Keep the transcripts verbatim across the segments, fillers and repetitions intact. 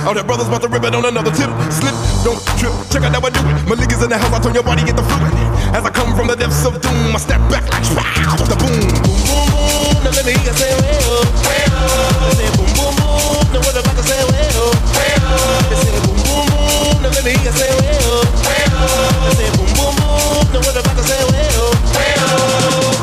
All the brothers about to rip it on another tip. Slip, don't trip, check out how I do it. My niggas in the house, I turn your body, get the fluid. As I come from the depths of doom, I step back like wow, the boom. Boom, boom, boom, now let me hear you say, way up, way up. They say boom, boom, boom, now what about to say, way up, way up. They say boom, boom, boom, now let me hear you say, way up, way up. They say boom, boom, boom, now what about to say, way up, way up.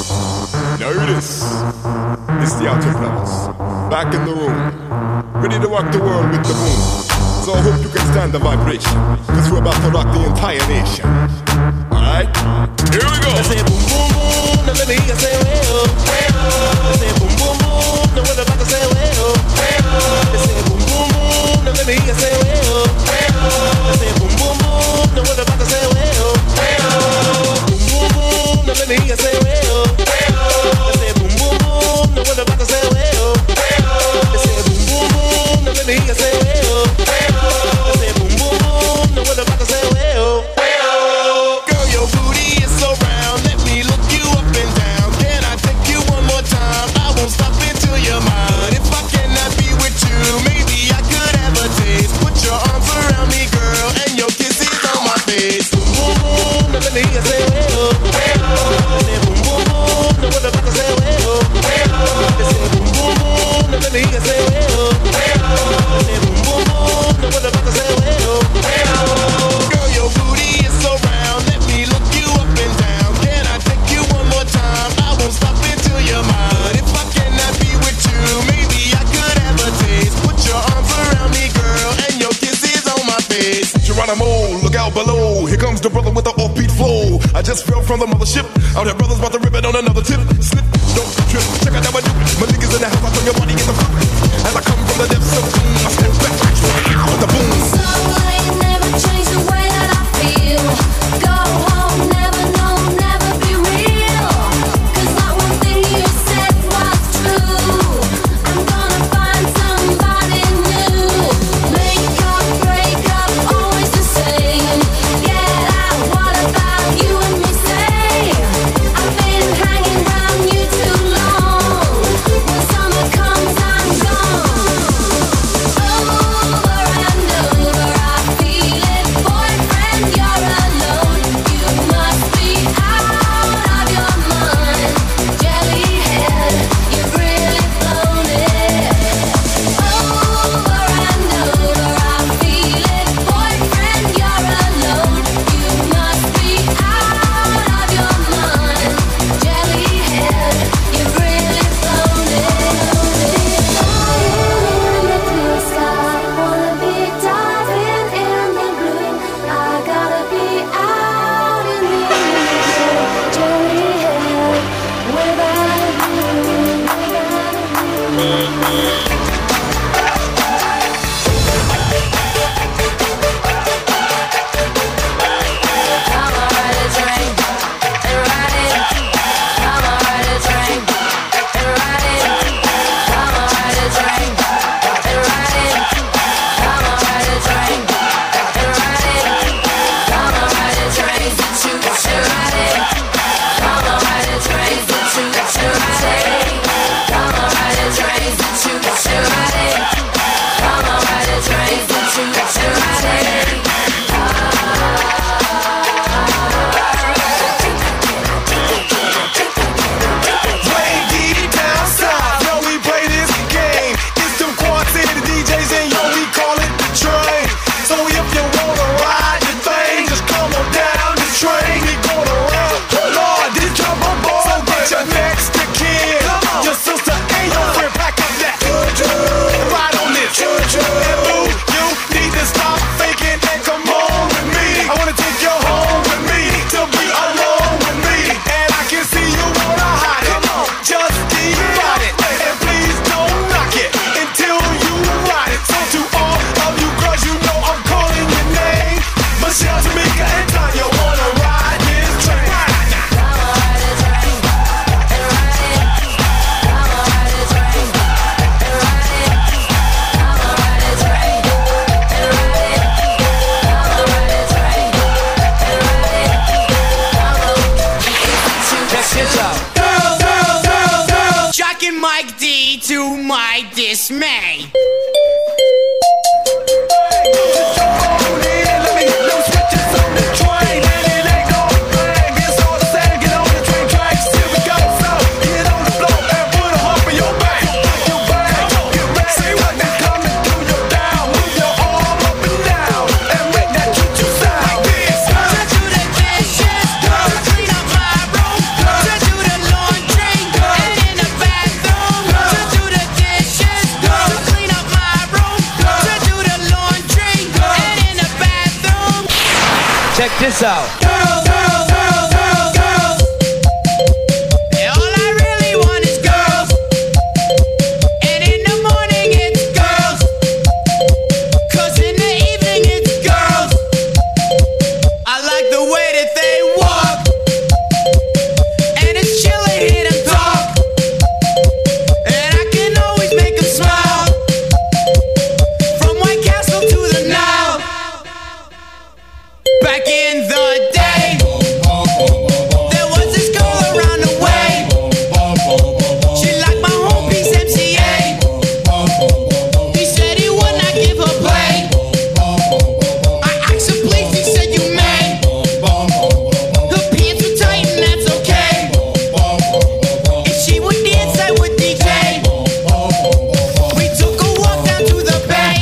Now hear this. It's the Outer Brothers, back in the room, ready to rock the world with the boom. So I hope you can stand the vibration, cause we're about to rock the entire nation. Alright? Here we go! I say boom boom boom, now let me hear you say way up, way up. I say boom boom boom, now what about to say way up, way up. I say boom boom boom, now let me hear you say way up, way up. I say boom boom boom, now what about to say way up, way up. Boom boom boom, now let me hear you say way up, way up. I say boom boom boom, now what about to say way up, way up. I say boom boom boom, now let me hear you say way up, way up. I say boom boom boom, now what about to say way up, way up. Girl, your booty is so round, let me look you up and down. Can I take you one more time? I won't stop until you're mine. If I cannot be with you, maybe I could have a taste. Put your arms around me, girl, and your kisses on my face. Boom boom boom, now let me hear you say way up, way up. I say boom boom boom, now what about to say way up, way up. I say boom boom boom, now let me hear you say way up, way up. I say boom boom boom, now what about to say way up, way up. Girl, your booty is so round, let me look you up and down. Can I take you one more time? I won't stop until you're mine. If I cannot be with you, maybe I could have a taste. Put your arms around me, girl, and your kisses on my face. Geronimo, look out below. Here comes the brother with the offbeat flow. I just fell from the mothership. All the brothers about to rip it on another tip. Slip, don't trip, check out how I do it. My niggas in the house, I turn your body, get the fluid. As I come from the depths of doom, I step back like wow, with the boom. So late, never change the way that I feel. Go home, never know, never be real. Cause not one thing you said was true. I'm gonna find somebody new. Make up, break up, always the same. Get out, what about you and me say? I've been hanging around you too long. When summer comes, I'm gone. Oh, this out. Girls, girls, girls, girls, girls. And all I really want is girls. And in the morning it's girls. 'Cause in the evening it's girls. I like the way that they walk. And it's chill to hear them talk. And I can always make them smile. From White Castle to the Nile. Back in the day, there was this girl around the way. She liked my home piece M C A. He said he would not give her play. I asked her please, he said you may. Her pants were tight and that's okay. If she would dance, I would D J. We took a walk down to the bay.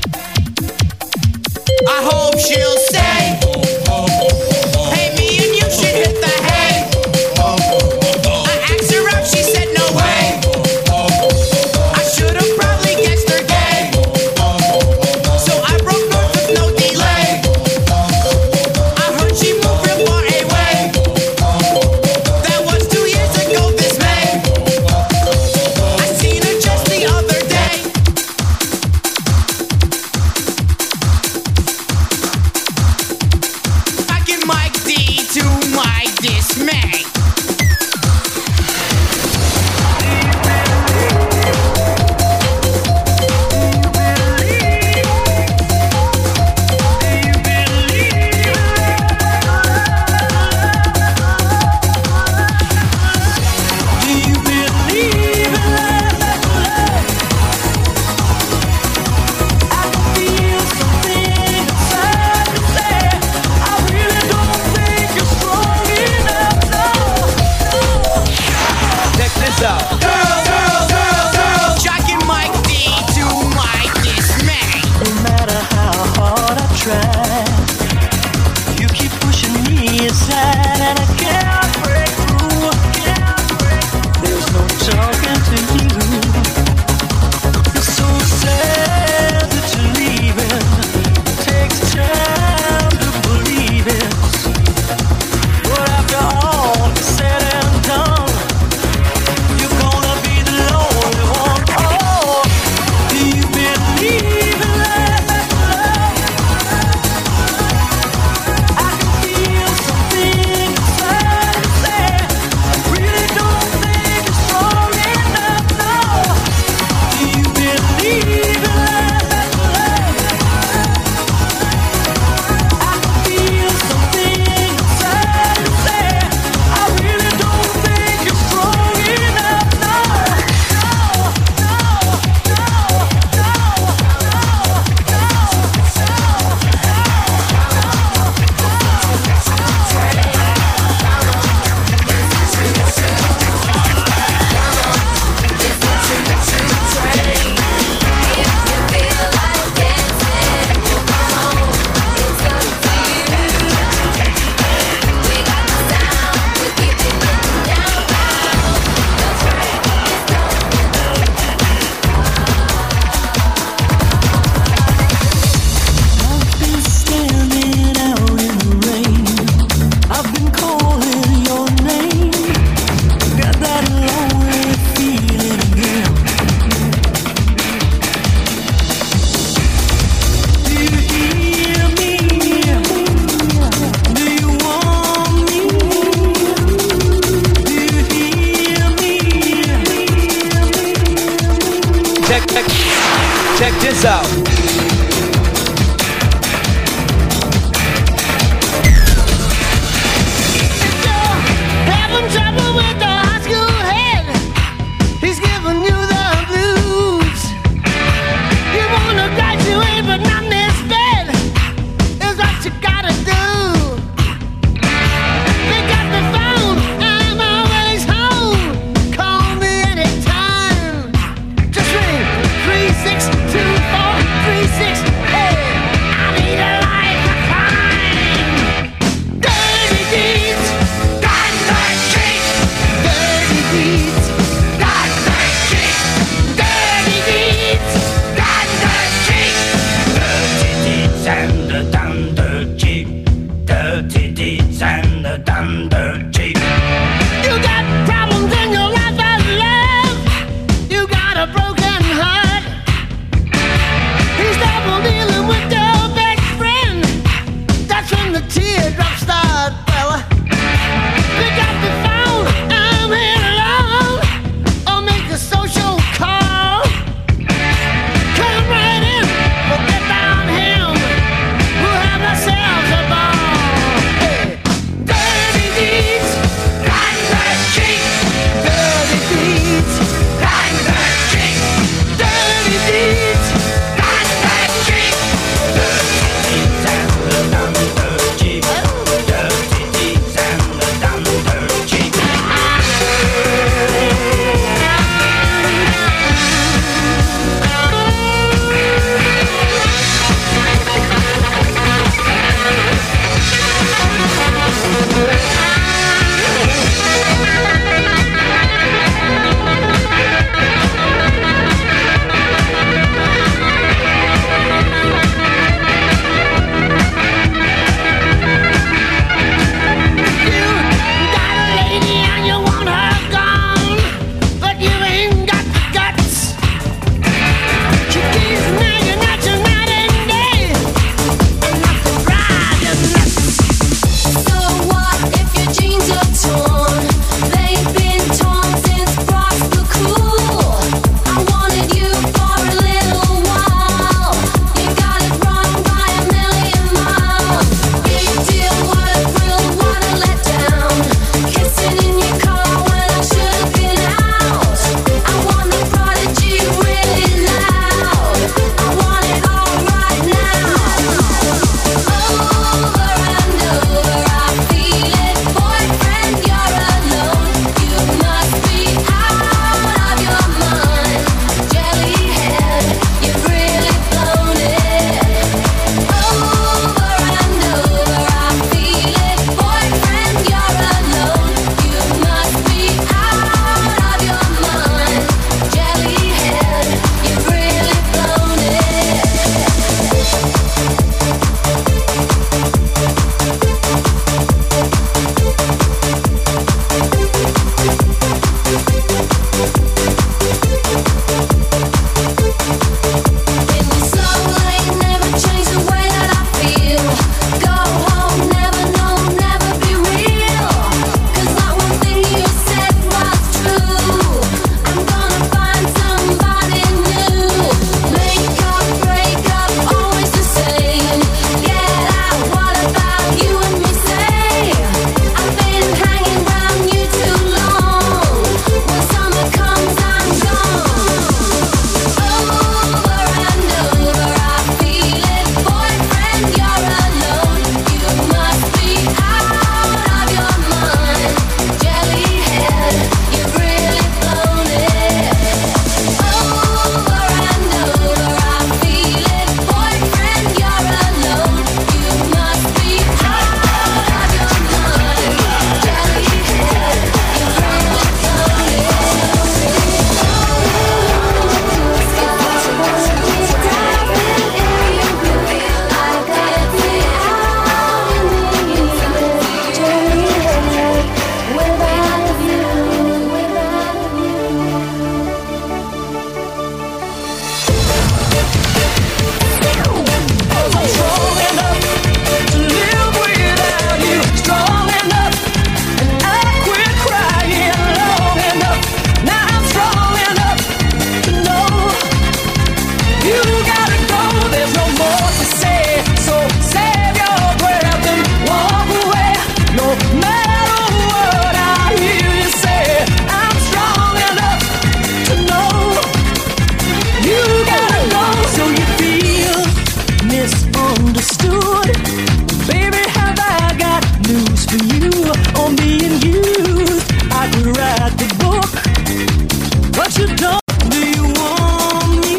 I hope she'll stay. Hey, me and you should hit the hay. I asked her out, she said no way. I should have probably guessed her gay. So I broke north with no delay. I heard she moved real far away. That was two years ago this May. I seen her just the other day. I give Mike D to my dismay. Do you believe in love? I feel something inside me say I really don't think you're strong enough. No. understood. Baby, have I got news for you? On being used, I could write the book, but you don't. Do you want me?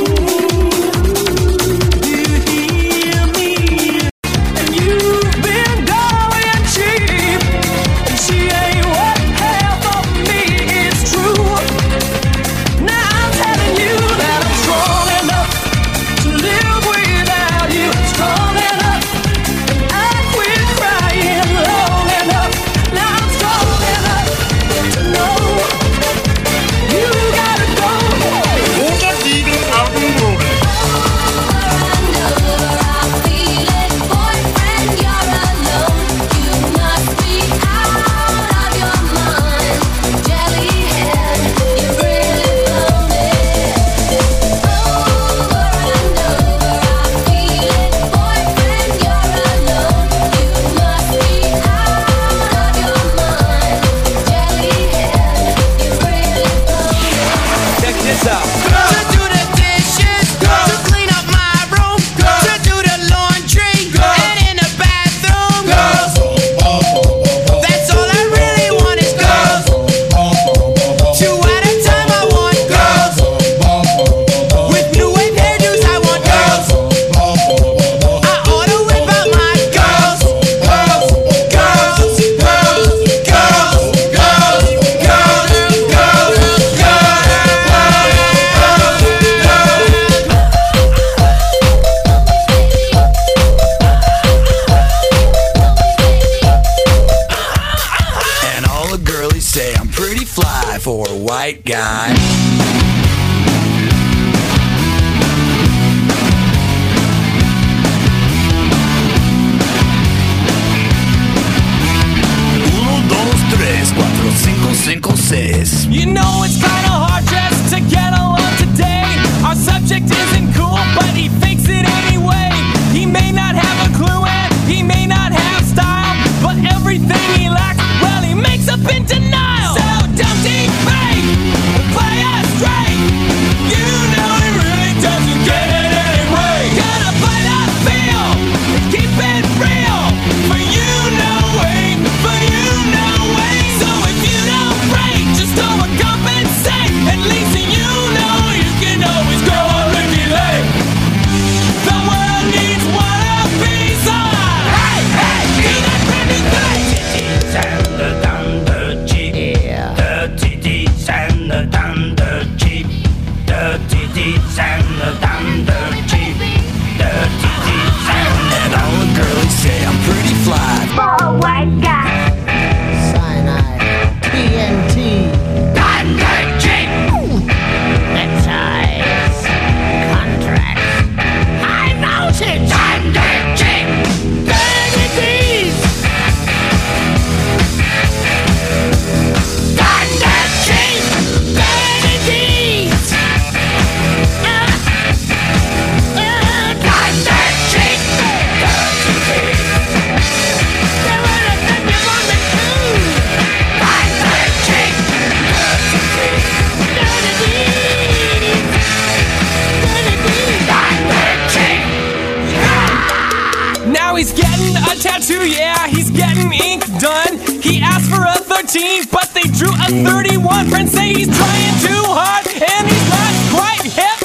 Do you hear me? And you've been going cheap, and she ain't what half of me is true. Now I'm telling you that I'm strong enough to live without you, strong enough, and I quit crying long enough. Now I'm strong enough to know you gotta go. Check this out. To do the dishes, to clean up my room, to do the laundry, and in the bathroom, girls. That's all I really want is girls. Two at a time I want girls. With new wave hairdos I want girls. I ought to whip out my girls. Girls, girls, girls, girls, girls, girls, girls, And all the girlies say I'm pretty fly for a white guy. Uno, dos, tres, cuatro, cinco, cinco, seis. You know it's kinda hard just to get along today. Our subject isn't cool, but he fakes it anyway. He may not have a clue and he may not have style, but everything he lacks, well, he makes up in denial. So don't think fake, play us straight. You know he really doesn't get it anyway. Gotta play that feel and keep it real. For you, no way, for you, no way. So if you don't break, just overcompensate. At least you know you can always go on Ricky Lake. The world needs one a piece of. Hey, hey, do that brand new thing. Titties and the thunder jeep. The titties and the thunder jeep. The titties and the thunder jeep. The titties and and all the girlies say I'm pretty fly. Cyanide, T N T, Thunder jeep. neckties, contracts, high voltage, Thunder jeep. thirty-threes, Thunder jeep. thirty-threes, uh, uh, Thunder jeep. they wanna send you on the moon. Thunder jeep. thirty-threes, thirty-threes, Thunder jeep. Now he's getting a tattoo, yeah, he's getting ink done. He asked for a thirteen, but they drew a thirty-one. Friends say he's trying too hard, and he's not quite hip.